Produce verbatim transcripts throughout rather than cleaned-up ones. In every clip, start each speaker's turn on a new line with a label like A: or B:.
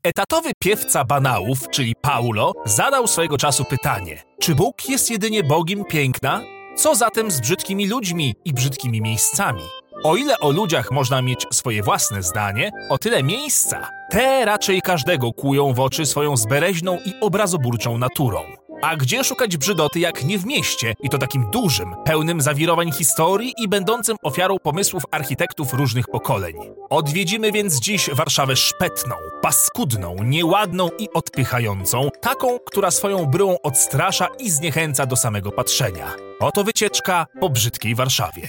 A: Etatowy piewca banałów, czyli Paulo, zadał swojego czasu pytanie: czy Bóg jest jedynie Bogiem piękna? Co zatem z brzydkimi ludźmi i brzydkimi miejscami? O ile o ludziach można mieć swoje własne zdanie, o tyle miejsca, te raczej każdego kłują w oczy swoją zbereźną i obrazoburczą naturą. A gdzie szukać brzydoty jak nie w mieście, i to takim dużym, pełnym zawirowań historii i będącym ofiarą pomysłów architektów różnych pokoleń. Odwiedzimy więc dziś Warszawę szpetną, paskudną, nieładną i odpychającą, taką, która swoją bryłą odstrasza i zniechęca do samego patrzenia. Oto wycieczka po brzydkiej Warszawie.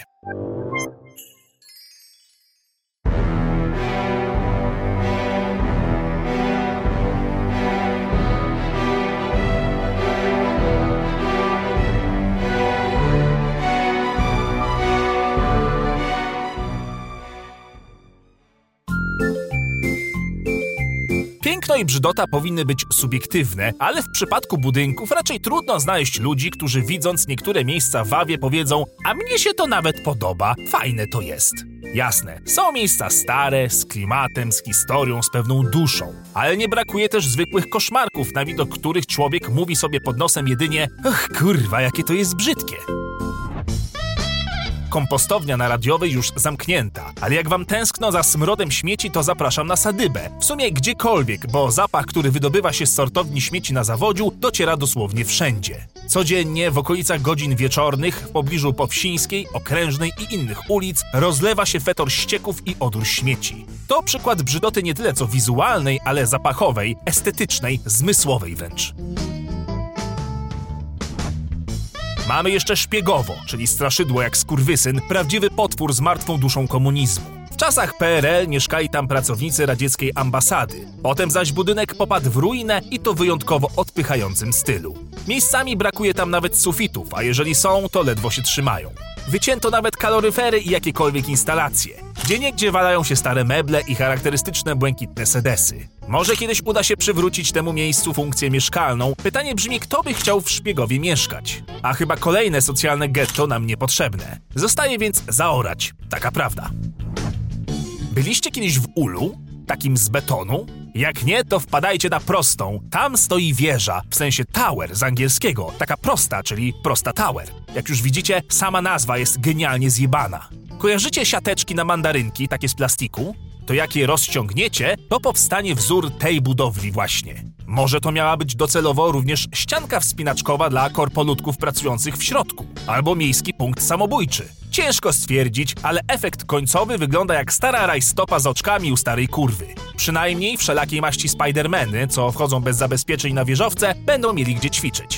A: Piękno i brzydota powinny być subiektywne, ale w przypadku budynków raczej trudno znaleźć ludzi, którzy widząc niektóre miejsca w Wawie powiedzą: a mnie się to nawet podoba, fajne to jest. Jasne, są miejsca stare, z klimatem, z historią, z pewną duszą, ale nie brakuje też zwykłych koszmarków, na widok których człowiek mówi sobie pod nosem jedynie: ach kurwa, jakie to jest brzydkie. Kompostownia na Radiowej już zamknięta, ale jak wam tęskno za smrodem śmieci, to zapraszam na Sadybę. W sumie gdziekolwiek, bo zapach, który wydobywa się z sortowni śmieci na Zawodziu, dociera dosłownie wszędzie. Codziennie w okolicach godzin wieczornych, w pobliżu Powsińskiej, Okrężnej i innych ulic rozlewa się fetor ścieków i odór śmieci. To przykład brzydoty nie tyle co wizualnej, ale zapachowej, estetycznej, zmysłowej wręcz. Mamy jeszcze Szpiegowo, czyli straszydło jak skurwysyn, prawdziwy potwór z martwą duszą komunizmu. W czasach P R L mieszkali tam pracownicy radzieckiej ambasady. Potem zaś budynek popadł w ruinę i to wyjątkowo odpychającym stylu. Miejscami brakuje tam nawet sufitów, a jeżeli są, to ledwo się trzymają. Wycięto nawet kaloryfery i jakiekolwiek instalacje. Gdzieniegdzie walają się stare meble i charakterystyczne błękitne sedesy. Może kiedyś uda się przywrócić temu miejscu funkcję mieszkalną. Pytanie brzmi, kto by chciał w Szpiegowie mieszkać? A chyba kolejne socjalne getto nam niepotrzebne. Zostaje więc zaorać. Taka prawda. Byliście kiedyś w Ulu? Takim z betonu? Jak nie, to wpadajcie na Prostą. Tam stoi wieża, w sensie tower z angielskiego. Taka prosta, czyli prosta tower. Jak już widzicie, sama nazwa jest genialnie zjebana. Kojarzycie siateczki na mandarynki, takie z plastiku? To jak je rozciągniecie, to powstanie wzór tej budowli właśnie. Może to miała być docelowo również ścianka wspinaczkowa dla korpoludków pracujących w środku. Albo miejski punkt samobójczy. Ciężko stwierdzić, ale efekt końcowy wygląda jak stara rajstopa z oczkami u starej kurwy. Przynajmniej wszelakiej maści Spidermany, co wchodzą bez zabezpieczeń na wieżowce, będą mieli gdzie ćwiczyć.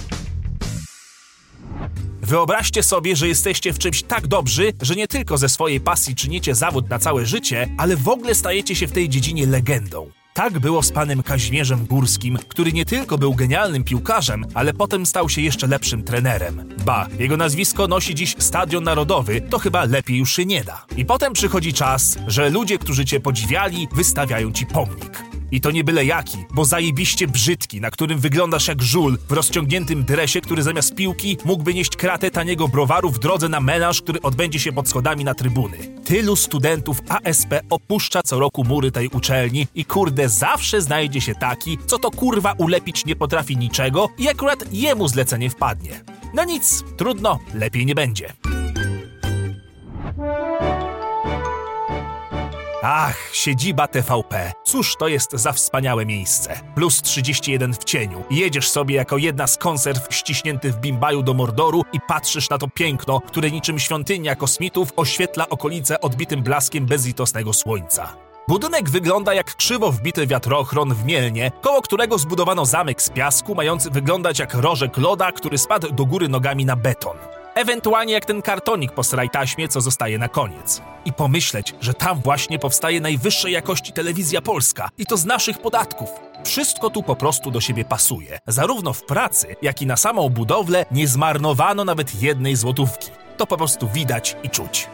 A: Wyobraźcie sobie, że jesteście w czymś tak dobrzy, że nie tylko ze swojej pasji czynicie zawód na całe życie, ale w ogóle stajecie się w tej dziedzinie legendą. Tak było z panem Kazimierzem Górskim, który nie tylko był genialnym piłkarzem, ale potem stał się jeszcze lepszym trenerem. Ba, jego nazwisko nosi dziś Stadion Narodowy, to chyba lepiej już się nie da. I potem przychodzi czas, że ludzie, którzy cię podziwiali, wystawiają ci pomnik. I to nie byle jaki, bo zajebiście brzydki, na którym wyglądasz jak żul w rozciągniętym dresie, który zamiast piłki mógłby nieść kratę taniego browaru w drodze na melanż, który odbędzie się pod schodami na trybuny. Tylu studentów A S P opuszcza co roku mury tej uczelni i kurde zawsze znajdzie się taki, co to kurwa ulepić nie potrafi niczego i akurat jemu zlecenie wpadnie. No nic, trudno, lepiej nie będzie. Ach, siedziba T V P. Cóż to jest za wspaniałe miejsce. Plus trzydzieści jeden w cieniu. Jedziesz sobie jako jedna z konserw ściśnięty w bimbaju do Mordoru i patrzysz na to piękno, które niczym świątynia kosmitów oświetla okolice odbitym blaskiem bezlitosnego słońca. Budynek wygląda jak krzywo wbity wiatrochron w Mielnie, koło którego zbudowano zamek z piasku, mający wyglądać jak rożek loda, który spadł do góry nogami na beton. Ewentualnie jak ten kartonik po sraj taśmie, co zostaje na koniec. I pomyśleć, że tam właśnie powstaje najwyższej jakości telewizja polska i to z naszych podatków. Wszystko tu po prostu do siebie pasuje. Zarówno w pracy, jak i na samą budowlę nie zmarnowano nawet jednej złotówki. To po prostu widać i czuć.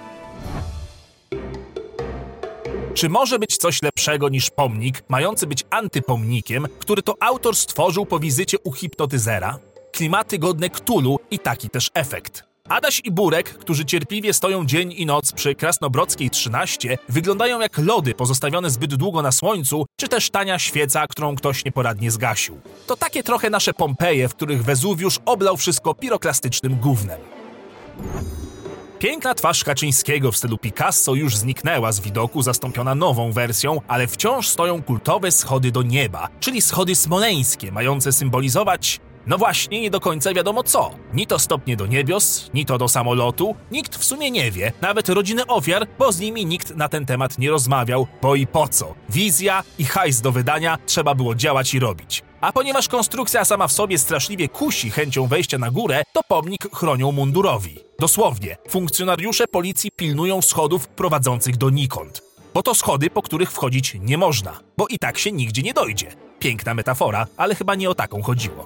A: Czy może być coś lepszego niż pomnik, mający być antypomnikiem, który to autor stworzył po wizycie u hipnotyzera? Klimaty godne Cthulhu i taki też efekt. Adaś i Burek, którzy cierpliwie stoją dzień i noc przy Krasnobrodzkiej trzynaście, wyglądają jak lody pozostawione zbyt długo na słońcu, czy też tania świeca, którą ktoś nieporadnie zgasił. To takie trochę nasze Pompeje, w których Wezuwiusz oblał wszystko piroklastycznym gównem. Piękna twarz Kaczyńskiego w stylu Picasso już zniknęła z widoku, zastąpiona nową wersją, ale wciąż stoją kultowe schody do nieba, czyli schody smoleńskie, mające symbolizować... No właśnie, nie do końca wiadomo co. Ni to stopnie do niebios, ni to do samolotu. Nikt w sumie nie wie, nawet rodziny ofiar, bo z nimi nikt na ten temat nie rozmawiał, bo i po co? Wizja i hajs do wydania, trzeba było działać i robić. A ponieważ konstrukcja sama w sobie straszliwie kusi chęcią wejścia na górę, to pomnik chronią mundurowi. Dosłownie, funkcjonariusze policji pilnują schodów prowadzących donikąd. Bo to schody, po których wchodzić nie można, bo i tak się nigdzie nie dojdzie. Piękna metafora, ale chyba nie o taką chodziło.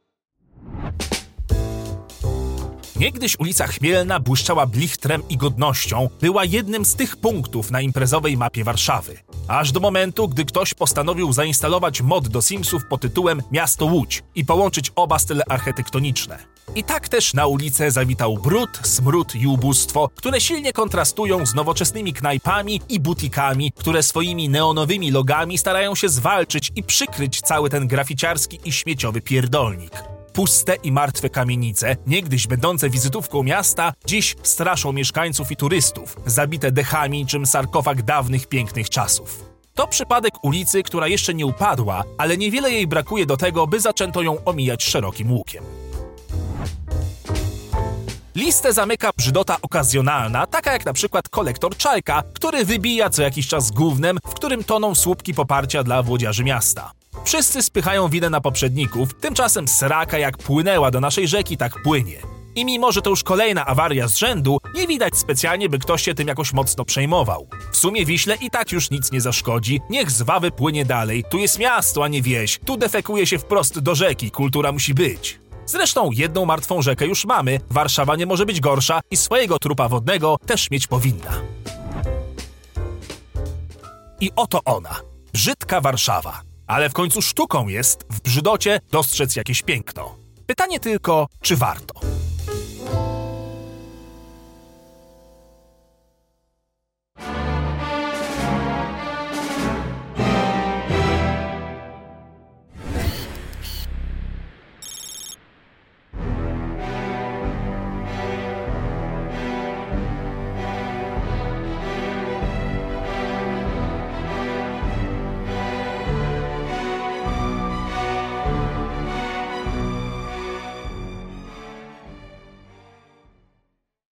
A: Niegdyś ulica Chmielna błyszczała blichtrem i godnością, była jednym z tych punktów na imprezowej mapie Warszawy. Aż do momentu, gdy ktoś postanowił zainstalować mod do Simsów pod tytułem Miasto Łódź i połączyć oba style architektoniczne. I tak też na ulicę zawitał brud, smród i ubóstwo, które silnie kontrastują z nowoczesnymi knajpami i butikami, które swoimi neonowymi logami starają się zwalczyć i przykryć cały ten graficiarski i śmieciowy pierdolnik. Puste i martwe kamienice, niegdyś będące wizytówką miasta, dziś straszą mieszkańców i turystów, zabite dechami czym sarkofag dawnych pięknych czasów. To przypadek ulicy, która jeszcze nie upadła, ale niewiele jej brakuje do tego, by zaczęto ją omijać szerokim łukiem. Listę zamyka brzydota okazjonalna, taka jak na przykład kolektor Czajka, który wybija co jakiś czas gównem, w którym toną słupki poparcia dla włodziarzy miasta. Wszyscy spychają winę na poprzedników, tymczasem sraka jak płynęła do naszej rzeki, tak płynie. I mimo, że to już kolejna awaria z rzędu, nie widać specjalnie, by ktoś się tym jakoś mocno przejmował. W sumie Wiśle i tak już nic nie zaszkodzi, niech z Wawy płynie dalej, tu jest miasto, a nie wieś, tu defekuje się wprost do rzeki, kultura musi być. Zresztą jedną martwą rzekę już mamy, Warszawa nie może być gorsza i swojego trupa wodnego też mieć powinna. I oto ona, brzydka Warszawa. Ale w końcu sztuką jest w brzydocie dostrzec jakieś piękno. Pytanie tylko, czy warto?